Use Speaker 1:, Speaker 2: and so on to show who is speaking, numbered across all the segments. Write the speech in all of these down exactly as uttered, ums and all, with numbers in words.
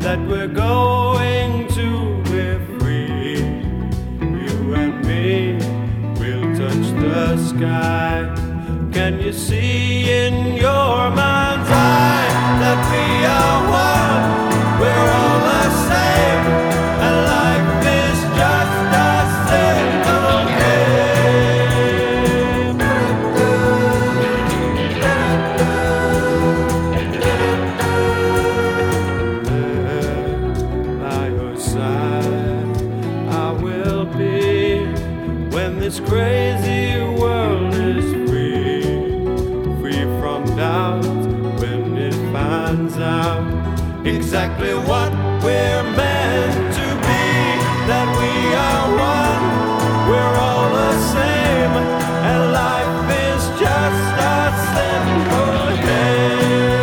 Speaker 1: that we're going to be free. You and me will touch the sky. Can you see in your mind's eye that we are one? We're all the same, and life is just a simple game. There by your side I will be when this crazy world is when it finds out exactly what we're meant to be, that we are one, we're all the same, and life is just a simple game.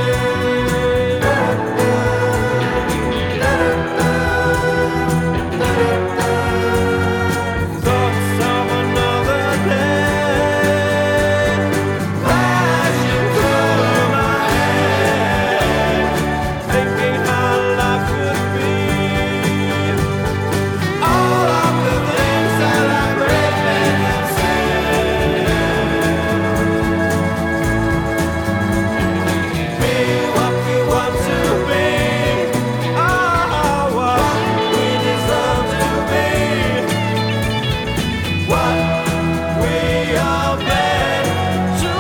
Speaker 1: Thoughts of another day flashing through my head, thinking how life could be. All of the things that I've written and said. Be what we want to be. Oh, what we deserve to be. What we are meant to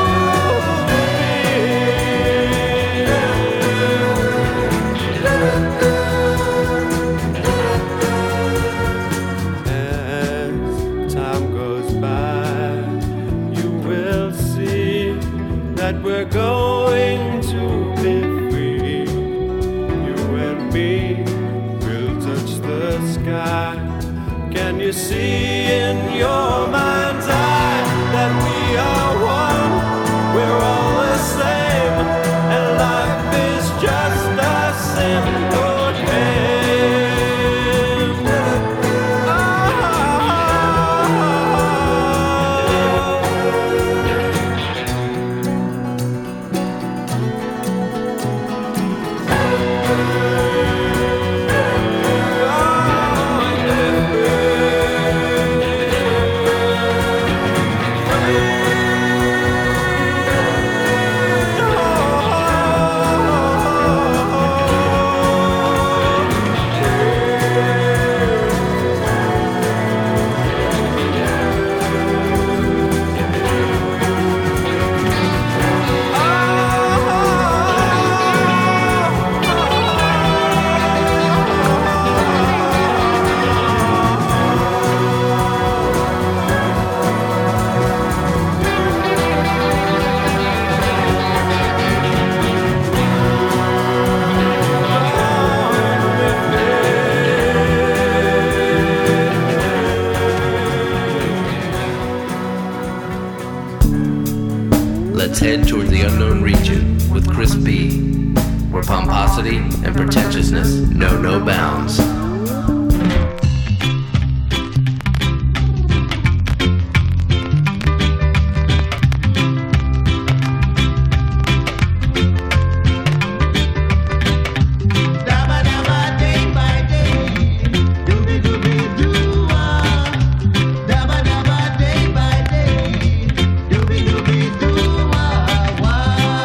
Speaker 1: As time goes by, you will see that we're going to be free. You and me will touch the sky. Can you see in your mind's eye that we are one? We're all the same, and life is just a simple game.
Speaker 2: Let's head toward the unknown region with Chris B, where pomposity and pretentiousness know no bounds.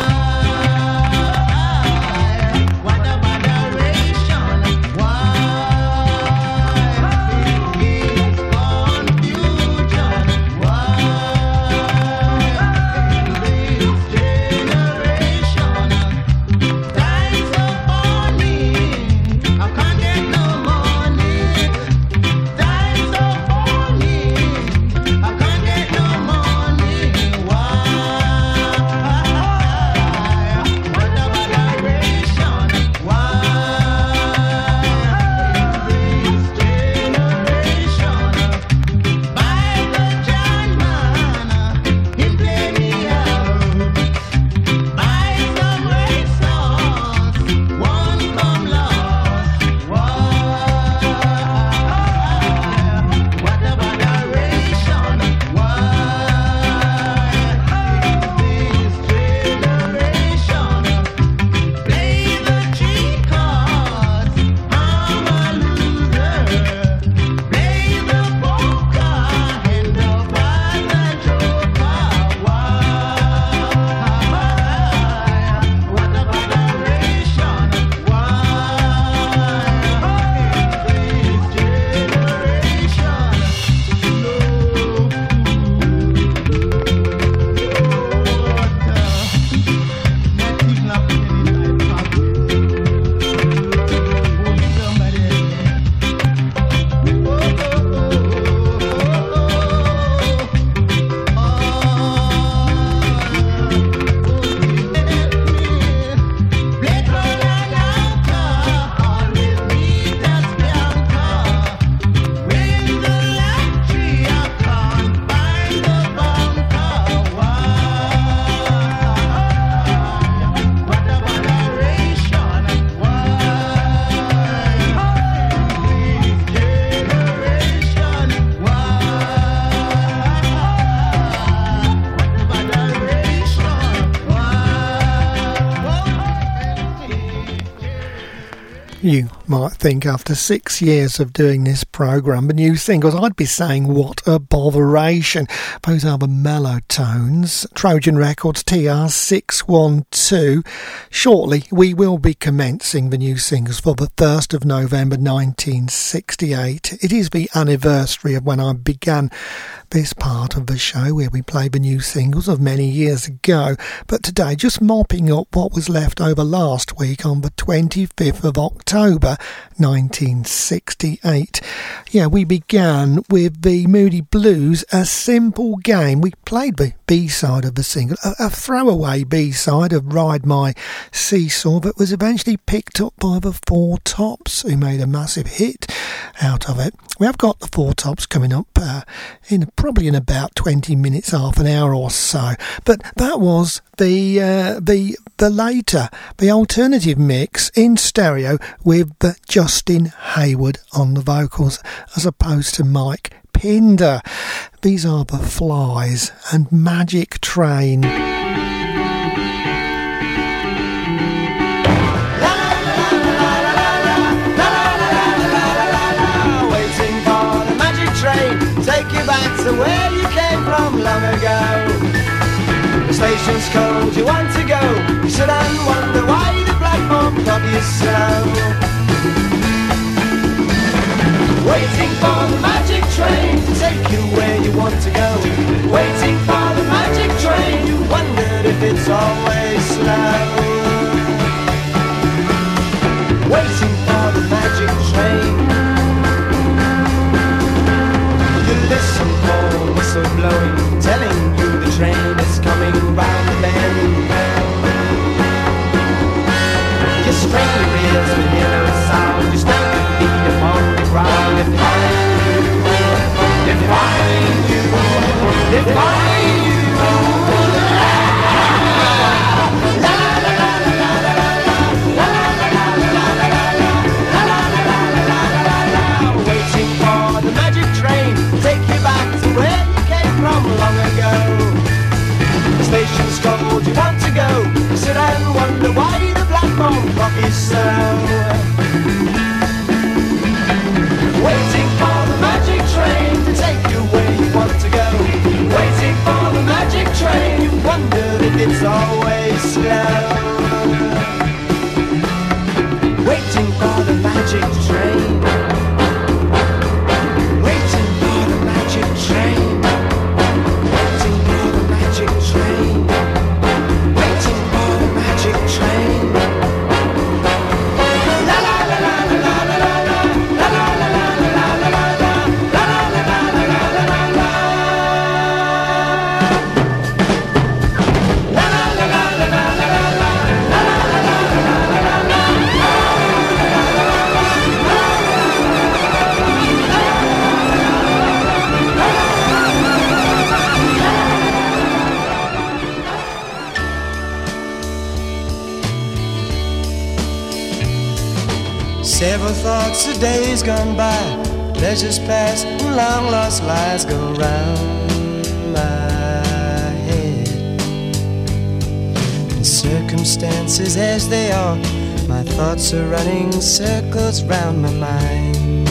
Speaker 3: What a moderation, why? You might think after six years of doing this programme, the new singles, I'd be saying what a botheration. Those are the Mellow Tones, Trojan Records T R six one two. Shortly, we will be commencing the new singles for the first of November nineteen sixty-eight. It is the anniversary of when I began this part of the show where we play the new singles of many years ago, but today just mopping up what was left over last week on the twenty-fifth of October nineteen sixty-eight. Yeah, we began with the Moody Blues, A Simple Game. We played the B-side of the single, a, a throwaway B-side of Ride My Seesaw that was eventually picked up by the Four Tops, who made a massive hit out of it. We have got the Four Tops coming up uh, in probably in about twenty minutes, half an hour or so. But that was the uh, the the later, the alternative mix in stereo with Justin Hayward on the vocals as opposed to Mike Pinder. These are the Flies and Magic Train.
Speaker 4: Take you back to where you came from long ago. The station's cold, you want to go. You sit and wonder why the platform got you slow. Waiting for the magic train to take you where you want to go. Waiting for the magic train, you wondered if it's always slow. Waiting for the magic train. You listen for the whistle blowing, telling you the train is coming round the bend. You strain your ears but hear no sound. You stamp your feet upon the ground. They find you, they find you, they find you. La la la la la la la la la la la la. Waiting for the magic train, take you back to where you came from long ago. The station's cold, you want to go. You sit and wonder why the platform clock is slow. Waiting for the magic train to take you where you want to go. Waiting for the magic train, you wondered if it's always slow. Waiting for the magic train. Train, waiting for the magic train, waiting for the magic train. La la la la la la la la la la la la la la la Several thoughts of days gone by, pleasures past and long lost lies go round my head. And circumstances as they are, my thoughts are running circles round my mind.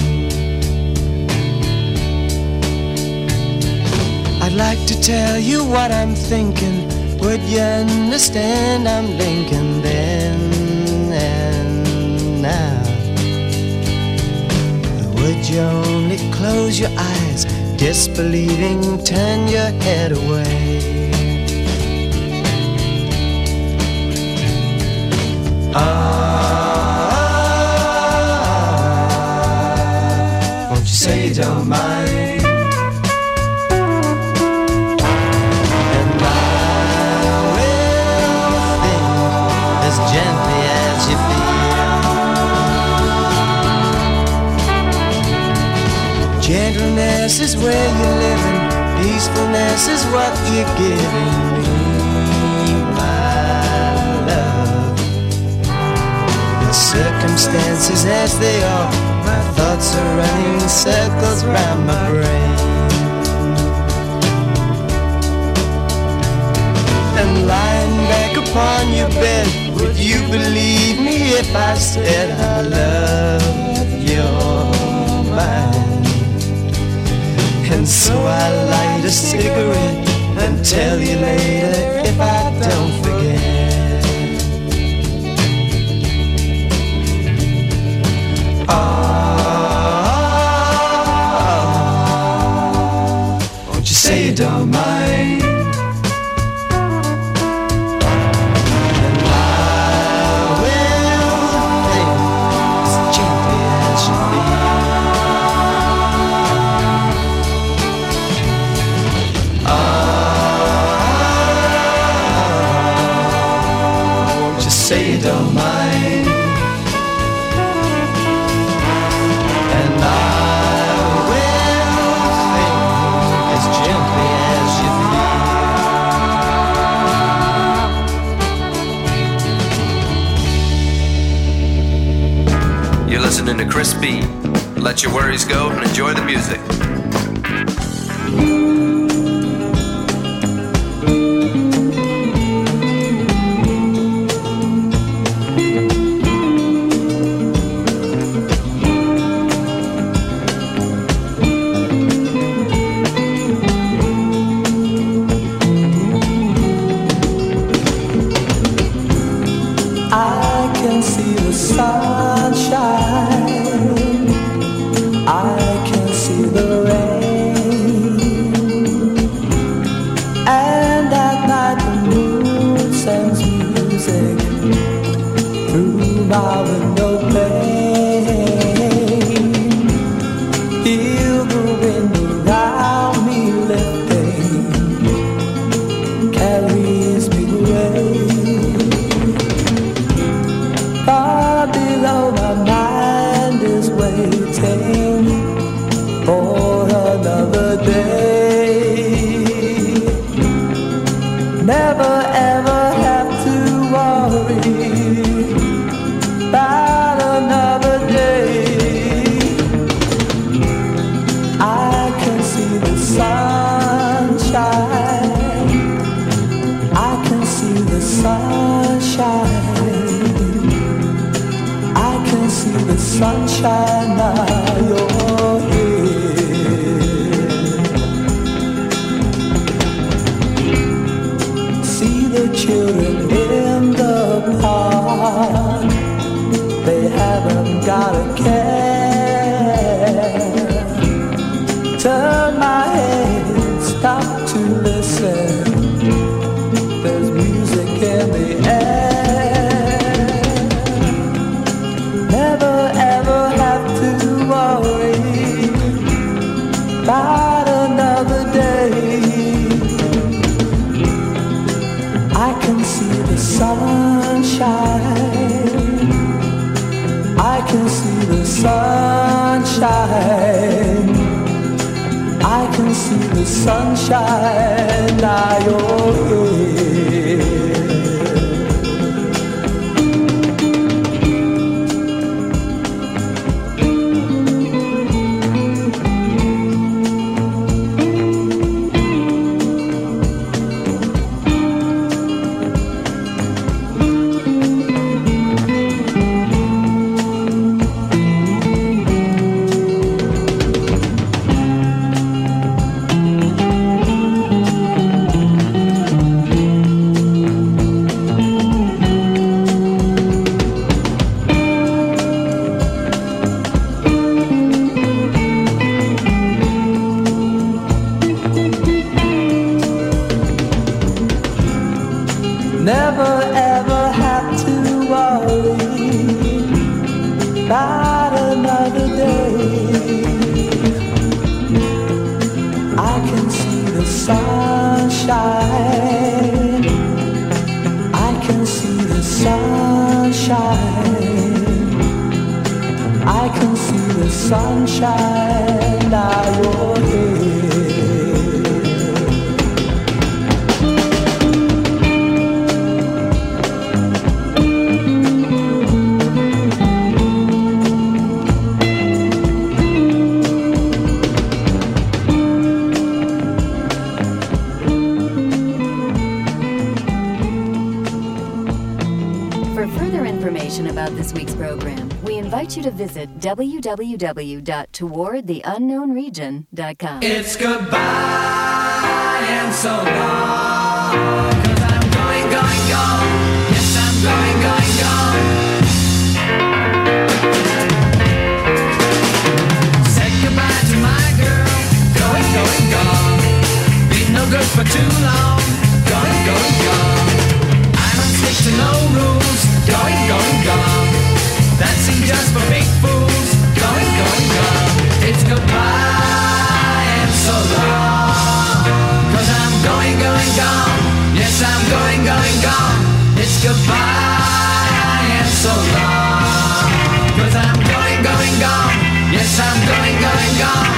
Speaker 4: I'd like to tell you what I'm thinking, would you understand I'm blinking then and now? Would you only close your eyes, disbelieving, turn your head away? Ah, won't you say you don't mind? And I will think as gently as you feel. Gentleness is where you're living, peacefulness is what you're giving me, my love. The circumstances as they are, my thoughts are running circles round my brain. and lying back upon your bed, would you believe me if I said I love your mind? And so I light a cigarette and tell you later if I don't forget. Oh, won't you say you don't mind? Say you don't mind, and I will think as gently as you
Speaker 2: feel. You're listening to Chris B. Let your worries go and enjoy the music.
Speaker 5: Sunshine, now you're here. See the children in the park, they haven't got a care. Turn my head, stop to listen, there's music in the air. About another day, I can see the sunshine, I can see the sunshine, I can see the sunshine, now you're here. Never ever have to worry about another day. I can see the sunshine, I can see the sunshine, I can see the sunshine, now you're here.
Speaker 6: invite you to visit w w w dot toward the unknown region dot com.
Speaker 5: It's goodbye and so long, 'cause I'm going, going, gone. Yes, I'm going, going, gone. Said goodbye to my girl, going, going, gone. Been no good for too long, going, going, gone. I don't stick to no rules, going, going, gone. Dancing just for big fools, going, going, gone. It's goodbye and so long, 'cause I'm going, going, gone. Yes, I'm going, going, gone. It's goodbye and so long, 'cause I'm going, going, gone. Yes, I'm going, going, gone.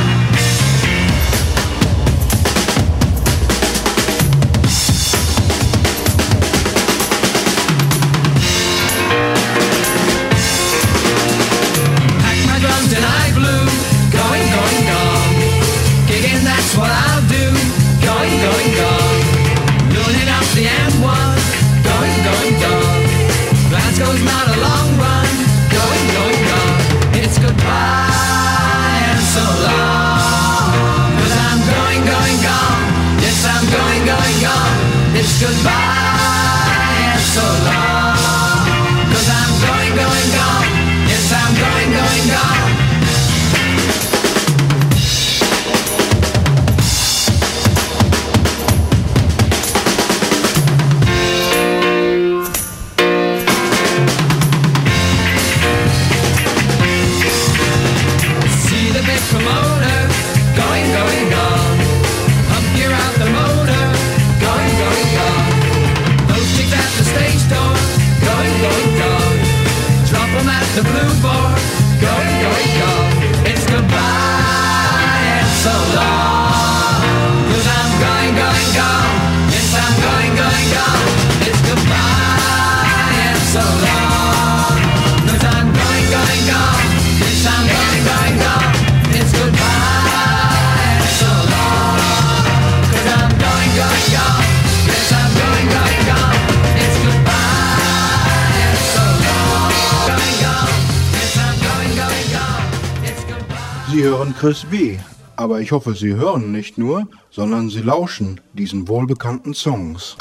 Speaker 5: And I blew, going, going, gone. Gigging, that's what I'll do, going, going, gone. Loading up the M one, going, going, gone. Glasgow's not a long run, going, going, gone. It's goodbye and so long, 'cause I'm going, going, gone. Yes, I'm going, going, gone. It's goodbye and so long, 'cause I'm going, going, gone. Yes, I'm going, going, gone. Promoter, going, going, gone. Pump gear out the motor, going, going, gone. Those chicks at the stage door, going, going, gone. Drop them at the blue board, going, going, gone. It's goodbye and so long, 'cause I'm going, going, gone. Yes, I'm going, going, gone. It's goodbye and so long, 'cause I'm going, going, gone. Yes, I'm going, going, gone. It's goodbye and so long, 'cause I'm going, going, gone. Yes, I'm going, going, gone. It's goodbye and so long, going, gone. Yes, I'm going, going, gone. It's goodbye.
Speaker 7: Sie hören Chris B., aber ich hoffe, Sie hören nicht nur, sondern Sie lauschen diesen wohlbekannten Songs.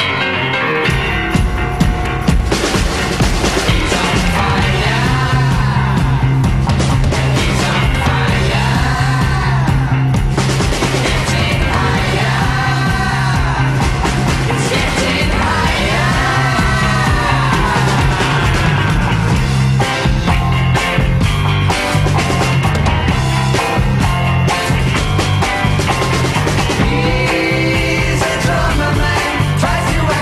Speaker 5: He's a drummer man, tries to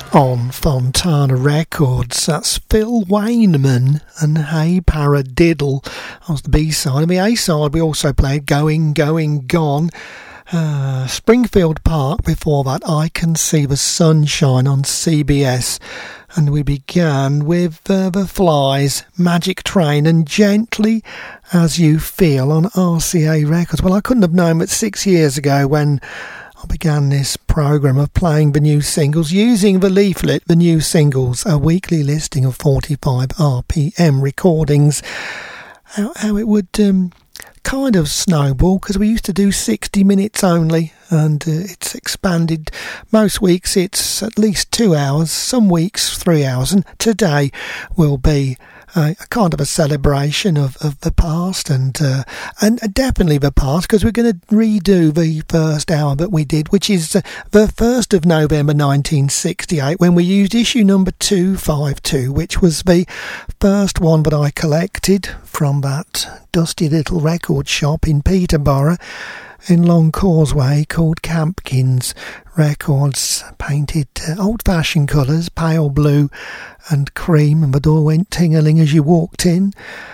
Speaker 3: on Fontana Records. That's Phil Wayneman and Hey Paradiddle. That was the B-side. And the A-side we also played Going, Going, Gone. Uh, Springfield Park before that, I Can See the Sunshine on C B S. And we began with uh, The Flies, Magic Train and Gently As You Feel on R C A Records. Well, I couldn't have known that six years ago when I began this programme of playing the new singles, using the leaflet, the new singles, a weekly listing of forty-five R P M recordings, how, how it would um, kind of snowball, because we used to do sixty minutes only, and uh, it's expanded. Most weeks it's at least two hours, some weeks three hours, and today will be Uh, a kind of a celebration of, of the past, and uh, and definitely the past, because we're going to redo the first hour that we did, which is uh, the first of November nineteen sixty-eight, when we used issue number two fifty-two, which was the first one that I collected from that dusty little record shop in Peterborough in Long Causeway called Campkins Records, painted uh, old-fashioned colours, pale blue and cream, and the door went ting-a-ling as you walked in.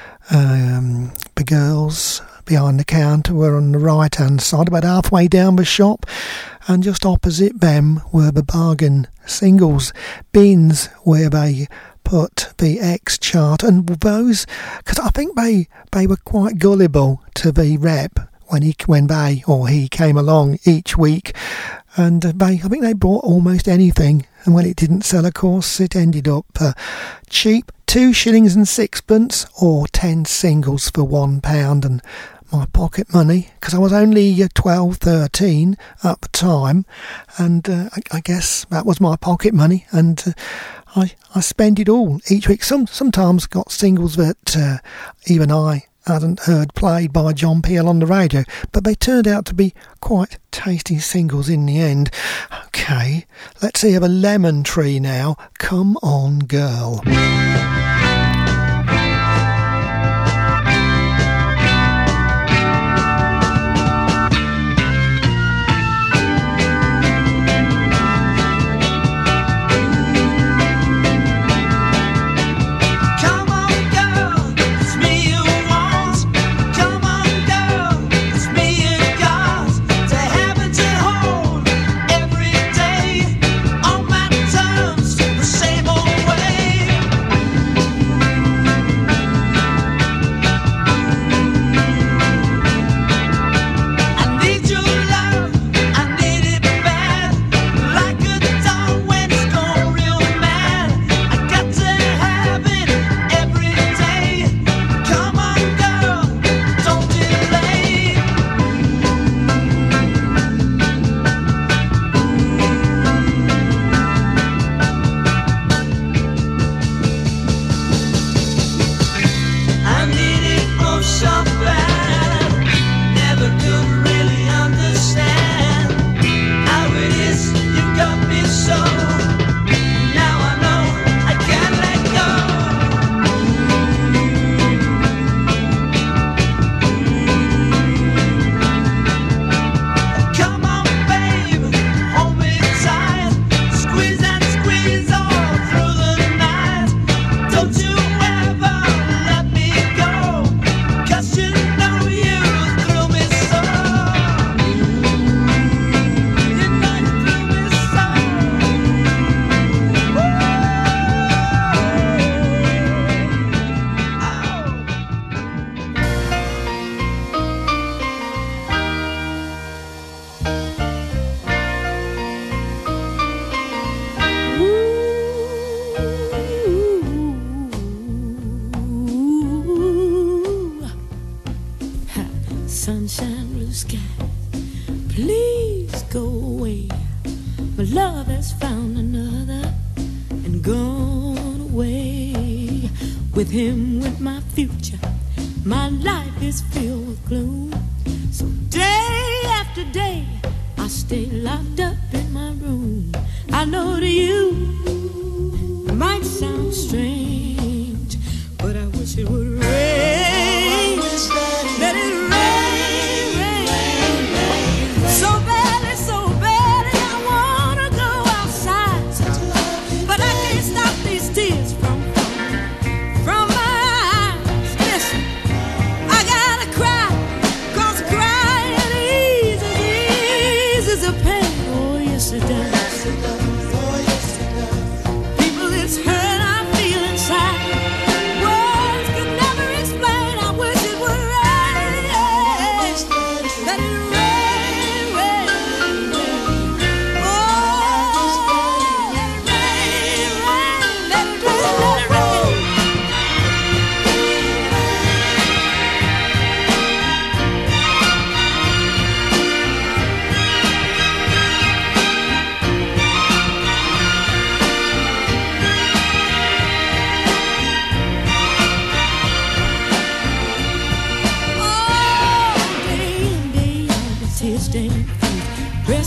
Speaker 3: Um, the girls behind the counter were on the right-hand side, about halfway down the shop, and just opposite them were the bargain singles bins where they put the X chart, and those, because I think they they were quite gullible to the rep when he when they or he came along each week, and they I think they bought almost anything, and when it didn't sell, of course, it ended up uh, cheap, two shillings and sixpence, or ten singles for one pound. And my pocket money, because I was only uh, twelve, thirteen at the time, and uh, I, I guess that was my pocket money, and uh, I I spent it all each week. Some sometimes got singles that uh, even I hadn't heard played by John Peel on the radio, but they turned out to be quite tasty singles in the end. Okay, let's hear the Lemon Tree now. Come On Girl.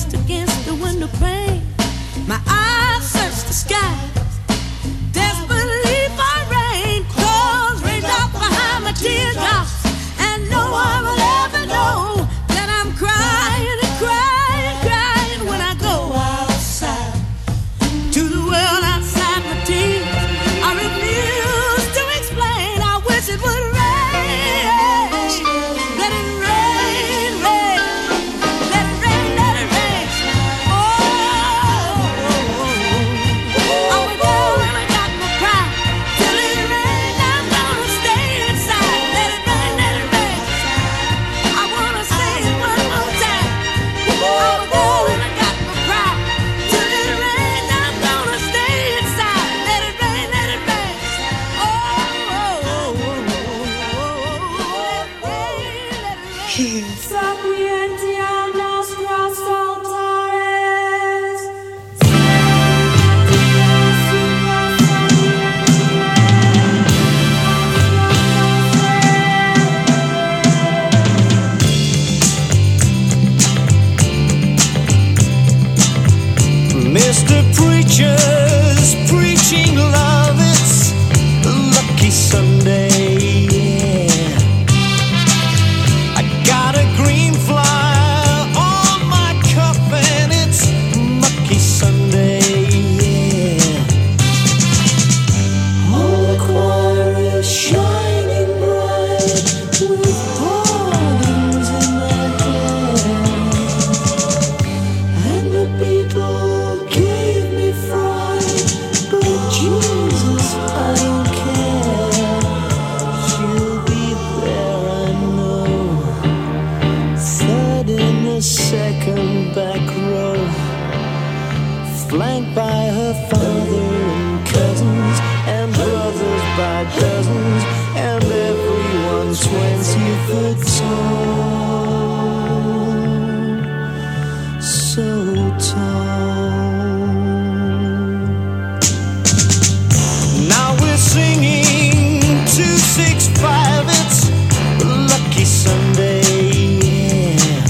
Speaker 8: pressed against the window pane. My eyes search the sky, desperately for rain. Clothes rained off behind my teardrops, and no one will ever know that I'm crying and crying, crying when I go outside to the world outside my tears. I refuse to explain. I wish it would rain. Let it rain, rain. Let it rain, let it rain. Oh, I went down and I got my pride. Till it rained, I'm gonna stay inside. Let it rain, let it rain. I wanna say it one more time. I went down and I got my pride. Till it rained, I'm gonna stay inside. Let it rain, let it rain. Oh, oh, oh, oh, oh, let it rain, let it rain.
Speaker 9: Sapienti a nostra saltares.
Speaker 4: Mister Preacher's preaching love, it's a lucky Sunday, yeah. I got a green fly on my cuff and it's mucky Sunday, yeah. All the choir is shining bright with pardons in their hair, and the people gave me fright, but Jesus, I don't care. She'll be there, I know. Third in the second back row, flanked by her father and cousins, and brothers by dozens, and everyone twenty foot tall, so tall. Now we're singing two six five, it's a lucky Sunday, yeah.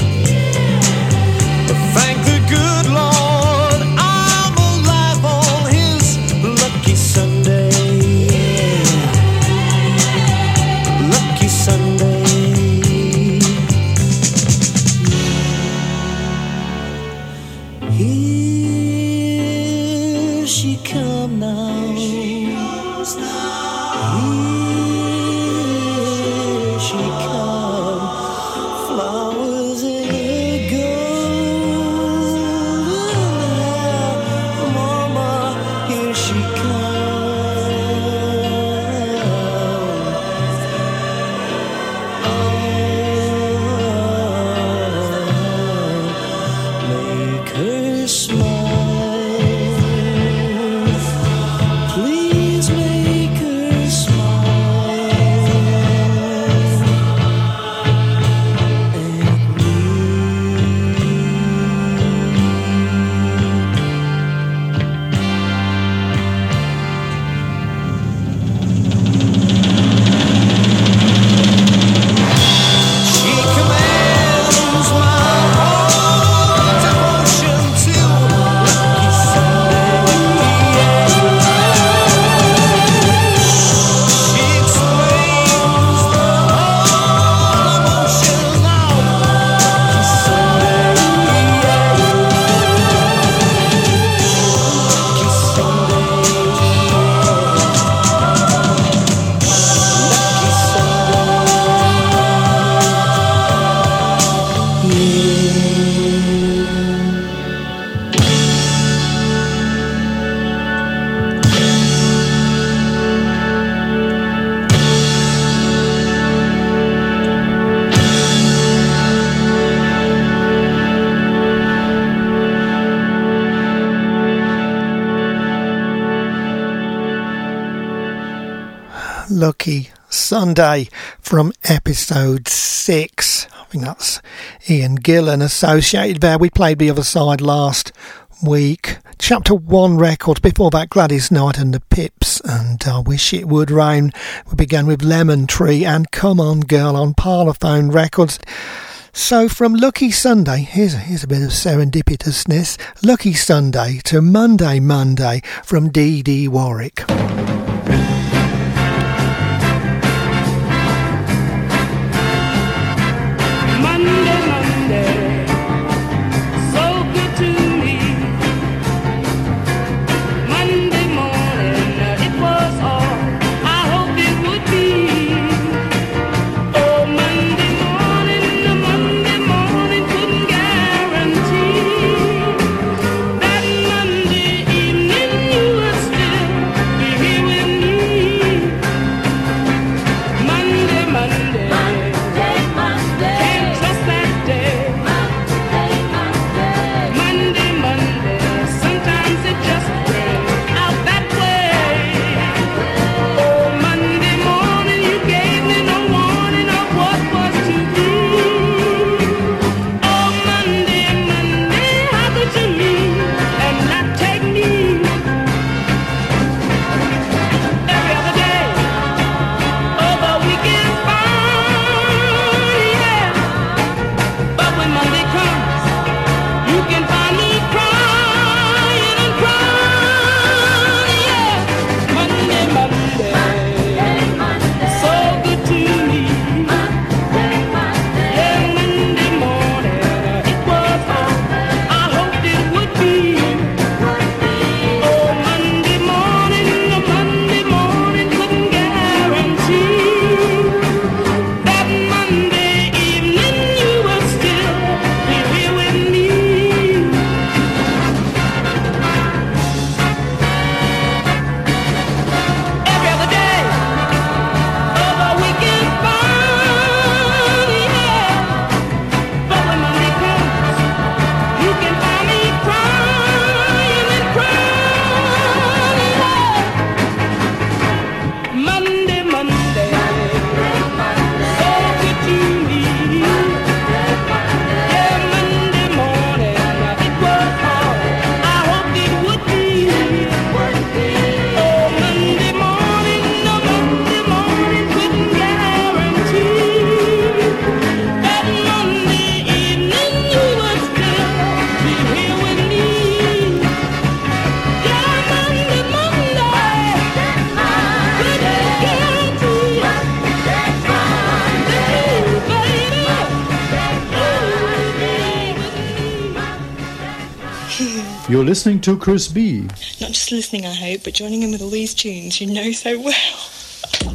Speaker 4: Thank the good Lord I'm alive on his lucky Sunday, yeah. Lucky Sunday. Here she come now. Here she come. Flowers in her golden hair. Mama, here she comes. Oh, make her smile. Please make her smile at me. She commands my whole devotion till lucky Sunday, yeah. She explains the whole emotion now, lucky Sunday, yeah. Lucky Sunday, lucky Sunday,
Speaker 3: Lucky Sunday from episode six. I think that's Ian Gillan associated there. We played the other side last week. Chapter one record. Before that, Gladys Knight and the Pips and I Wish It Would Rain. We began with Lemon Tree and Come On Girl on Parlophone Records. So from Lucky Sunday, here's a, here's a bit of serendipitousness. Lucky Sunday to Monday Monday from Dee Dee Warwick.
Speaker 10: You're listening to Chris B.
Speaker 11: Not just listening, I hope, but joining in with all these tunes you know so well.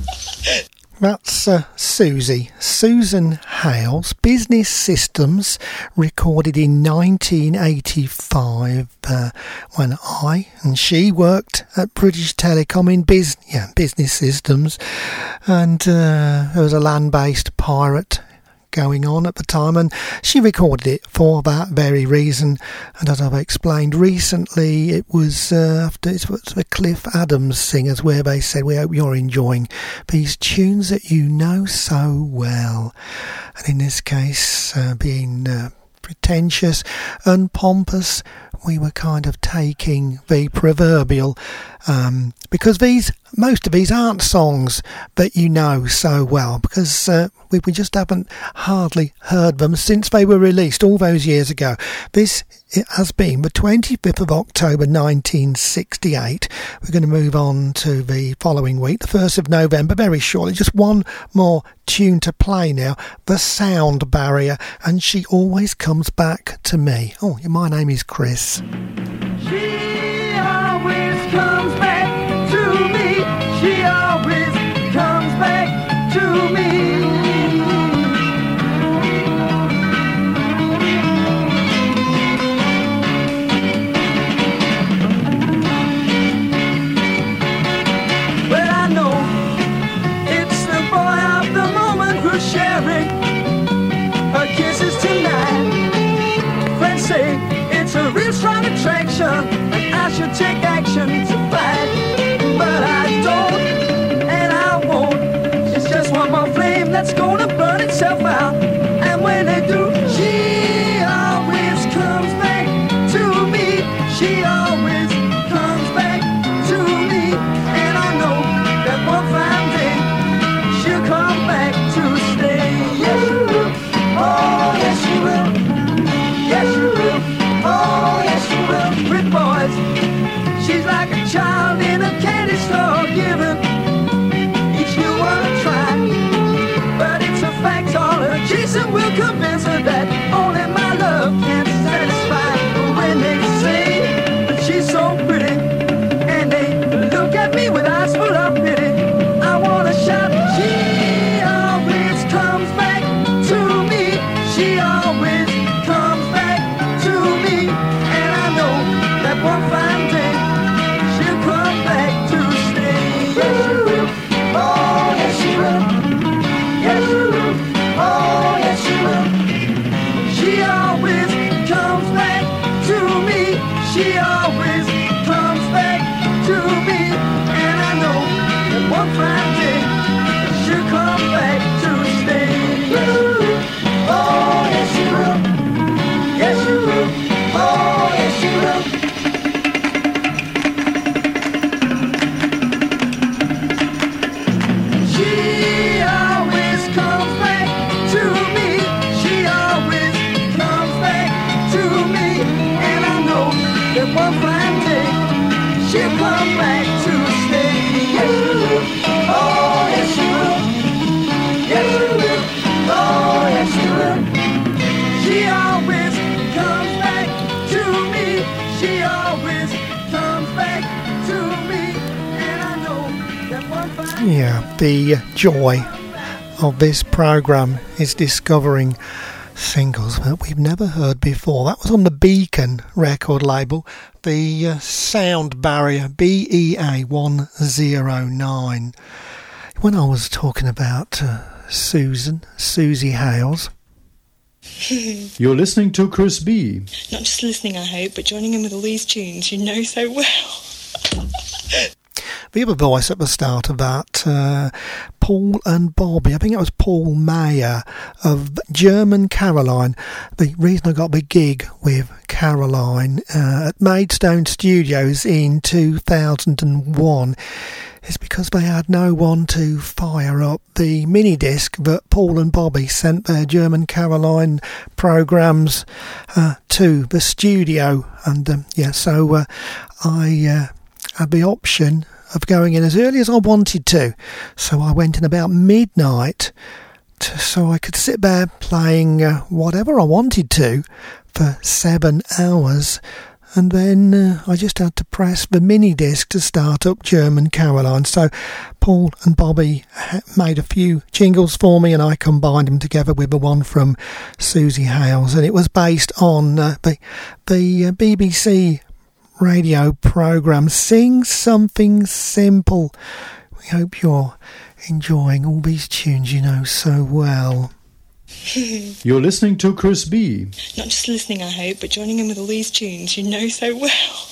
Speaker 3: That's uh, Susie, Susan Hales, Business Systems, recorded in nineteen eighty-five uh, when I and she worked at British Telecom in biz- yeah, Business Systems, and uh, there was a land-based pirate going on at the time, and she recorded it for that very reason. And as I've explained recently, it was uh, after it's the Cliff Adams singers, where they said, "We hope you're enjoying these tunes that you know so well." And in this case, uh, being uh, pretentious and pompous, we were kind of taking the proverbial, um, because these most of these aren't songs that you know so well, because uh, we, we just haven't hardly heard them since they were released all those years ago. This it has been the twenty-fifth of October nineteen sixty-eight. We're going to move on to the following week, the first of November, very shortly. Just one more tune to play now, The Sound Barrier, and She Always Comes Back to Me. Oh, my name is Chris.
Speaker 8: She always comes back to me. She always comes back to me. Well, I know it's the boy of the moment who's sharing her kisses tonight. Friends say it's a real strong attraction, and I should take action to fight. But I don't, and I won't. It's just one more flame that's gonna burn itself out. And when they do, she always comes back to me. She always comes back to me. And I know that one fine day she'll come back to stay. Yes, she will. Oh, yeah.
Speaker 4: one fine day she'll come back to stay. Yes, she will. Oh, yes, she will. Yes, she will. Oh, yes, she will. She always comes back to me. She always comes back to me. And I know that one fine day she'll come back to stay. Yes, she will. Oh, yes, she will. Yes, she will. Oh, yes, she will. She always comes back to me. She always comes back to me. And I know that one fine day she'll come back to stay. Yes, she will. Oh, yes, she will. Yes, she will. Oh, yes, she will. She always comes back to me. She always comes back to me. And I know that one fine
Speaker 3: Yeah, the joy of this programme is discovering singles that we've never heard before. That was on the Beacon record label, the uh, Sound Barrier B E A one oh nine. When I was talking about uh, Susan, Susie Hales,
Speaker 10: You're listening to Chris B.
Speaker 11: Not just listening, I hope, but joining in with all these tunes you know so well.
Speaker 3: the other voice at the start of that, uh, Paul and Bobby, I think it was Paul Mayer of German Caroline. The reason I got the gig with Caroline uh, at Maidstone Studios in two thousand one is because they had no one to fire up the mini disc that Paul and Bobby sent their German Caroline programmes uh, to the studio. And um, yeah, so uh, I uh, had the option of going in as early as I wanted to. So I went in about midnight to, so I could sit there playing uh, whatever I wanted to for seven hours. And then uh, I just had to press the mini disc to start up German Caroline. So Paul and Bobby made a few jingles for me, and I combined them together with the one from Susie Hales. And it was based on uh, the, the uh, B B C radio programme Sing Something Simple. We hope you're enjoying all these tunes you know so well.
Speaker 10: You're listening to Chris B.
Speaker 11: Not just listening, I hope, but joining in with all these tunes you know so well.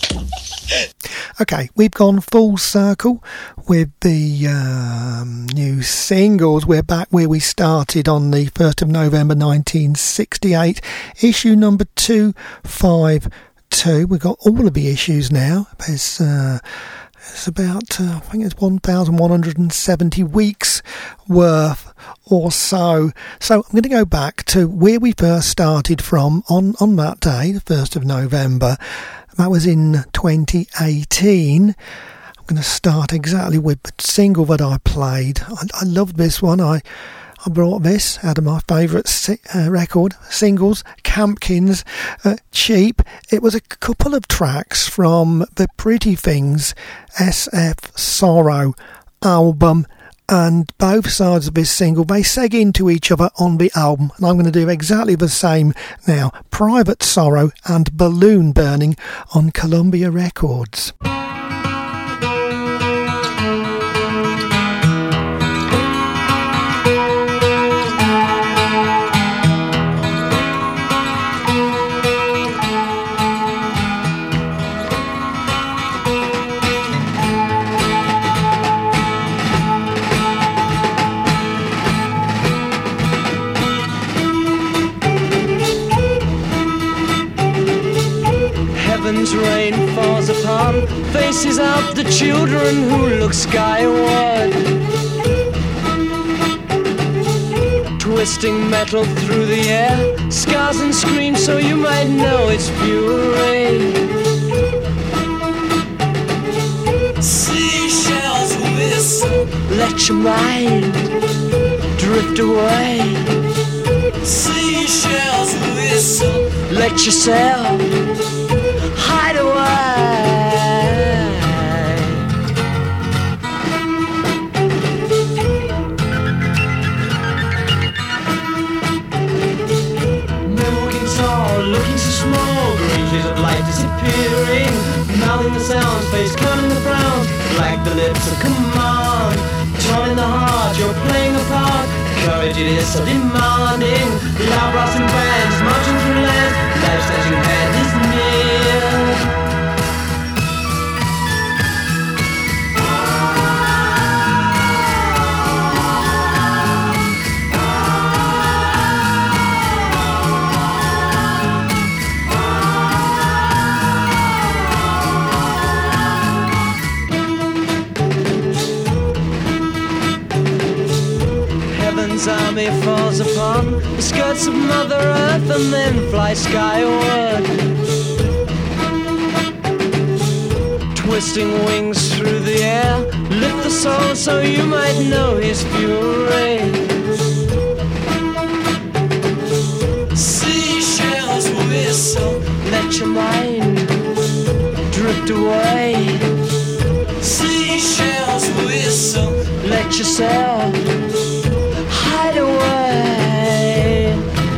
Speaker 3: Okay, we've gone full circle with the um, new singles. We're back where we started on the first of November nineteen sixty-eight, issue number two fifty-two. We've got all of the issues now. There's uh, It's about, uh, I think it's one thousand one hundred seventy weeks worth or so. So I'm going to go back to where we first started from on, on that day, the first of November. That was in twenty eighteen. I'm going to start exactly with the single that I played. I, I loved this one. I I brought this out of my favourite si- uh, record singles, Campkins, uh, Cheap. It was a couple of tracks from the Pretty Things S F Sorrow album, and both sides of this single, they seg into each other on the album, and I'm going to do exactly the same now. Private Sorrow and Balloon Burning on Columbia Records.
Speaker 4: Rain falls upon faces of the children who look skyward, twisting metal through the air, scars and screams so you might know it's pure rain. Seashells whistle, let your mind drift away. Seashells whistle, let yourself hide away. Milking tall, looking so small, green of light disappearing, mouthing the sounds, face turning the frowns, like the lips of command. Torn in the heart, you're playing a part. Courage it is so demanding. Loud brass and bands marching through lands. Life's as you hand is near. Army falls upon the skirts of Mother Earth and then flies skyward, twisting wings through the air, lift the soul so you might know his fury. Seashells whistle, let your mind drift away. Seashells whistle, let yourself hide away.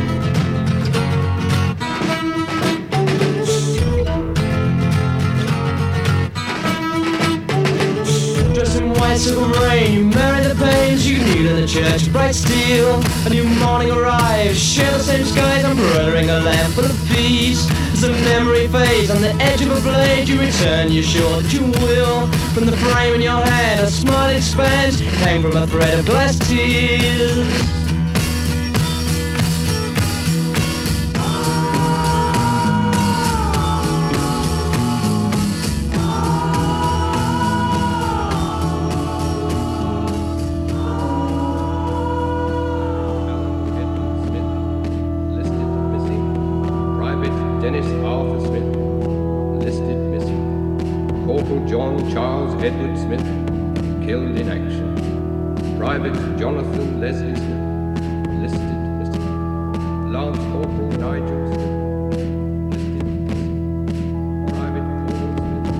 Speaker 4: Dressed in white silver rain, you marry the pains you need in the church. Bright steel, a new morning arrives. Share the same skies, I'm brothering a lamp full of peace. As the memory fades on the edge of a blade, you return, you're sure that you will. From the frame in your hand, a smile expands, hang from a thread of glass tears.
Speaker 12: Edward Smith, killed in action. Private Jonathan Leslie Smith, listed missing. Lance Corporal Nigel Smith, listed missing. Private Paul Smith,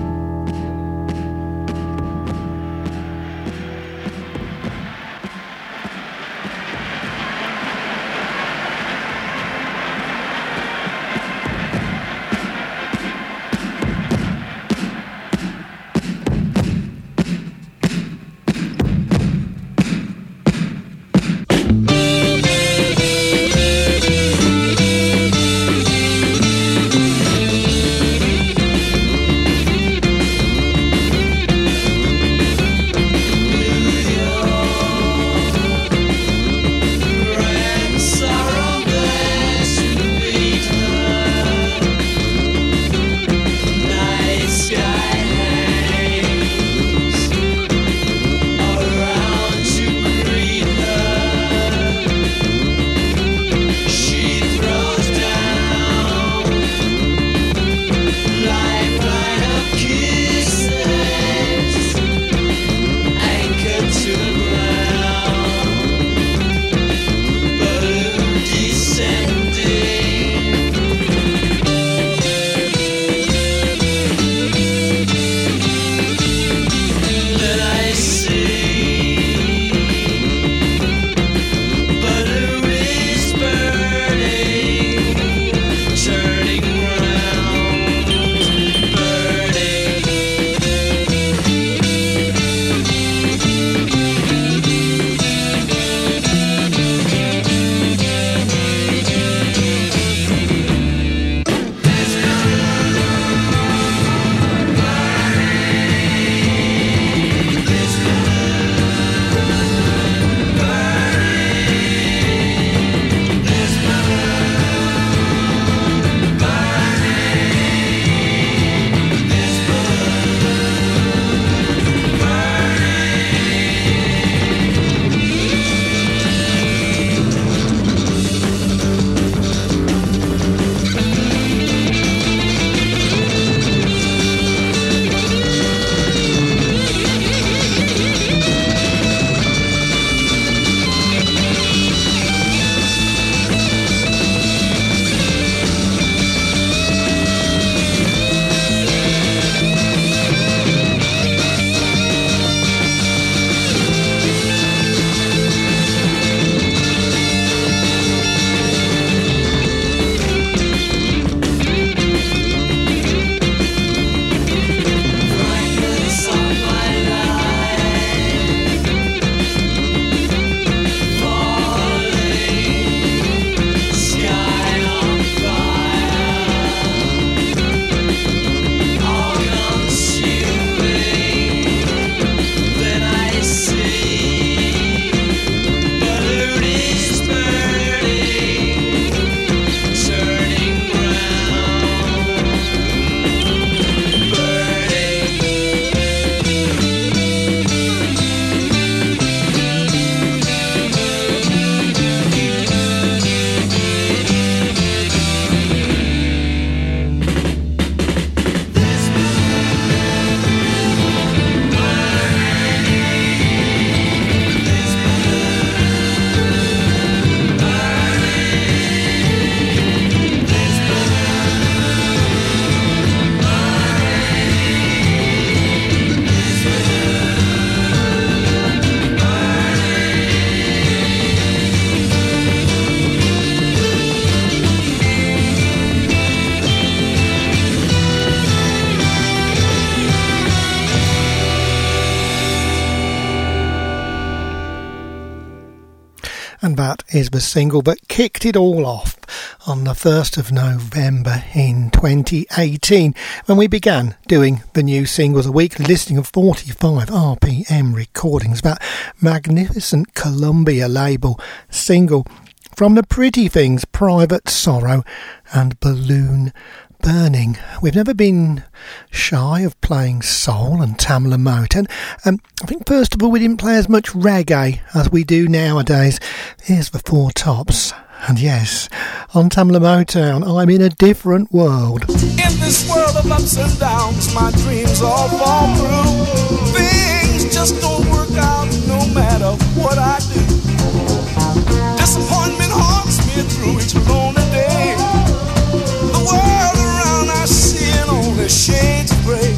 Speaker 3: And that is the single that kicked it all off on the first of November in twenty eighteen, when we began doing the new singles, a weekly listing of forty-five R P M recordings, that magnificent Columbia label single from the Pretty Things, Private Sorrow and Balloon Burning. We've never been shy of playing soul and Tamla Motown. Um, I think first of all we didn't play as much reggae as we do nowadays. Here's the Four Tops. And yes, on Tamla Motown, I'm in a different world.
Speaker 13: In this world of ups and downs, my dreams all fall through. Things just don't work out no matter what I do. Disappointment haunts me through each lonely day. The world around I see it only shades of gray.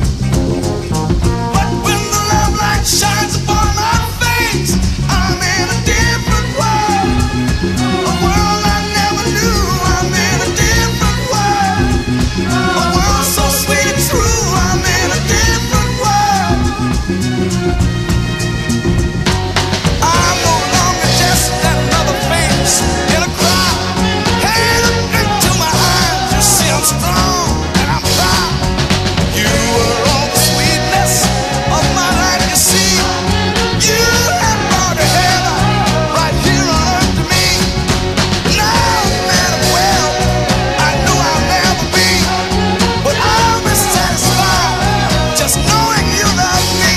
Speaker 13: But when the love light shines upon my face, I'm in a different world. A world I never knew. I'm in a different world. A world so sweet and true. I'm in a different world. I'm no longer just another face in a crowd. Hey, look into my eyes, you see I'm strong and I'm proud. You were all the sweetness of my life, you see. You have brought a heaven right here on earth to me. Now, man of wealth, I know I'll never be, but I'll be satisfied just knowing you love me.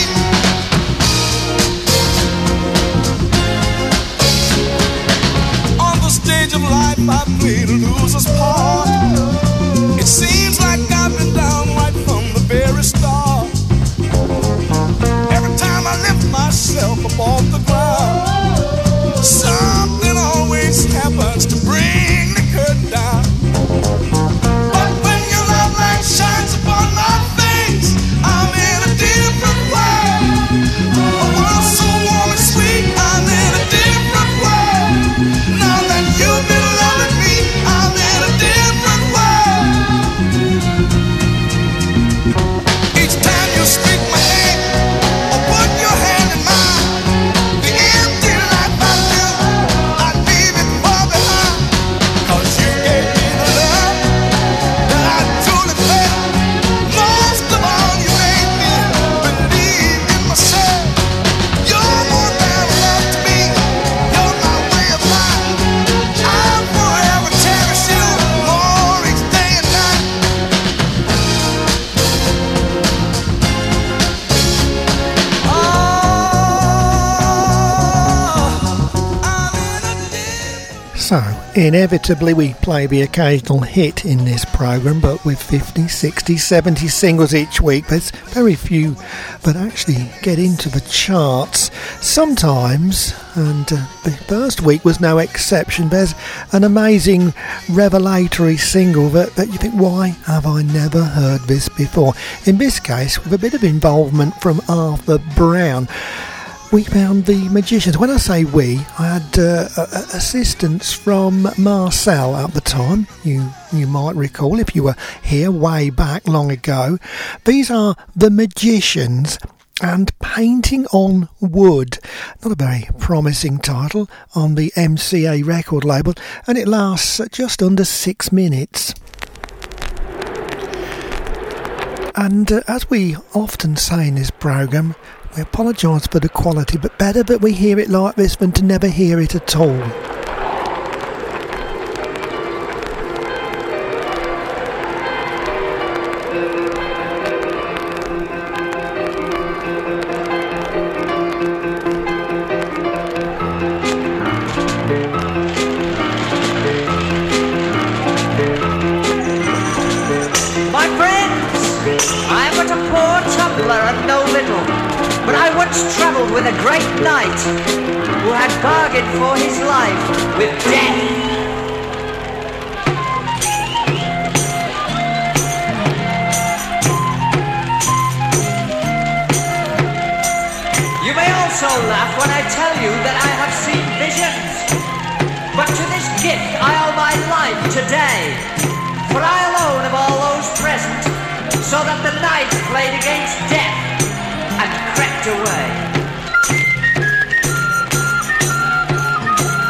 Speaker 13: On the stage of life, I played a loser's part. It seems like I've been down right from the very start. Every time I lift myself up off the ground, something always happens to bring the curtain down. But when your love light shines upon my face, I'm in a different world. A world so warm and sweet, I'm in a different world. Now that you've been loving me, I'm in a different world. Each time you speak my name or put your hand in mine, the empty life I live, I leave it far behind. 'Cause you gave me the love that I truly felt. Most of all, you made me believe in myself. You're more than love to me. You're my way of life. I'll forever cherish you more each day and night.
Speaker 3: So, inevitably we play the occasional hit in this programme, but with fifty, sixty, seventy singles each week, there's very few that actually get into the charts. Sometimes, and uh, the first week was no exception, there's an amazing revelatory single that, that you think, why have I never heard this before? In this case, with a bit of involvement from Arthur Brown. We found the Magicians. When I say we, I had uh, assistance from Marcel at the time. You you might recall if you were here way back long ago. These are the Magicians and Painting on Wood. Not a very promising title on the M C A record label, and it lasts just under six minutes. And uh, as we often say in this programme, we apologise for the quality, but better that we hear it like this than to never hear it at all.
Speaker 14: My friends, I'm but a poor tumbler and no little, but I once travelled with a great knight who had bargained for his life with death. You may also laugh when I tell you that I have seen visions, but to this gift I owe my life today, for I alone of all those present saw that the knight played against death and crept away.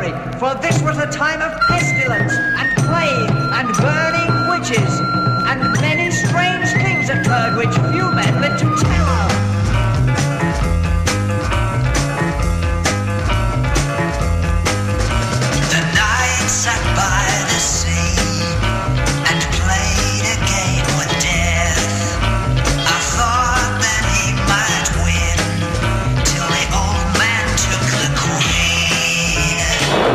Speaker 14: hurry, for this was a time of pestilence and plague and burning witches, and many strange things occurred which few men lived to tell of.
Speaker 15: The night sat by the sea and played a game with death. I thought that he might win till the old man took the queen.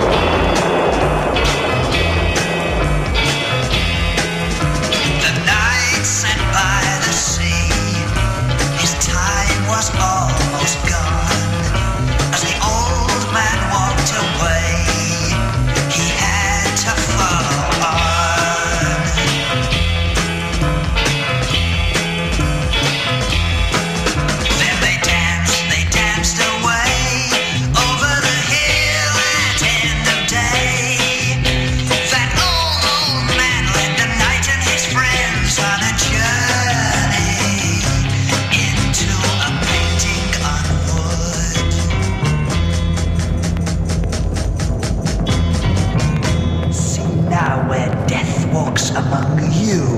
Speaker 15: The night sat by the sea. His time was almost gone. As the old man walked away, he had to follow on. Then they danced, they danced away over the hill at end of day. That old, old man led the knight and his friends on a journey into a painting on wood.
Speaker 14: See now where death walks among you.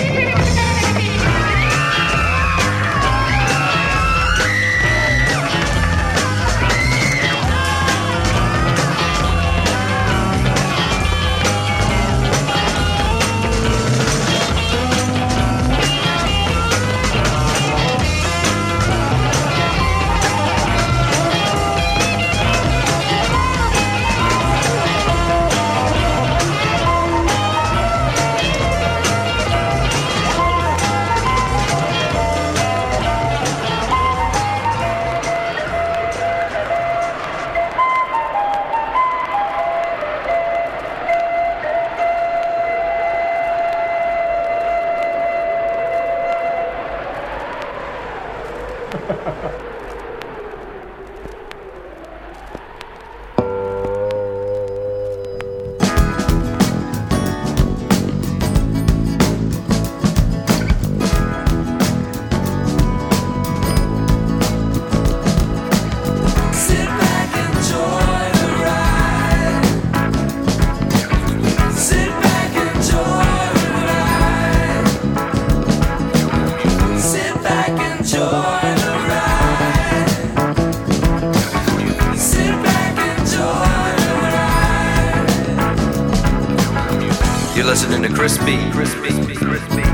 Speaker 5: Sit back, enjoy the ride. Sit back, enjoy the ride. Sit back, enjoy the ride. Sit back, enjoy the ride.
Speaker 2: You're listening to Chris B. Chris B. Chris B.